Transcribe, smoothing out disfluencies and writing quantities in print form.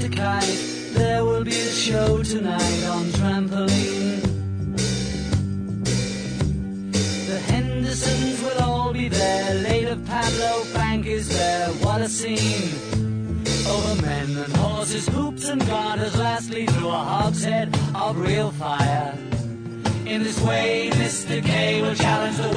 a kite. There will be a show tonight on trampoline. The Hendersons will all be there. Later Pablo Frank is there. What a scene! Over men and horses, hoops and garters, lastly through a hogshead of real fire. In this way, Mr. K will challenge the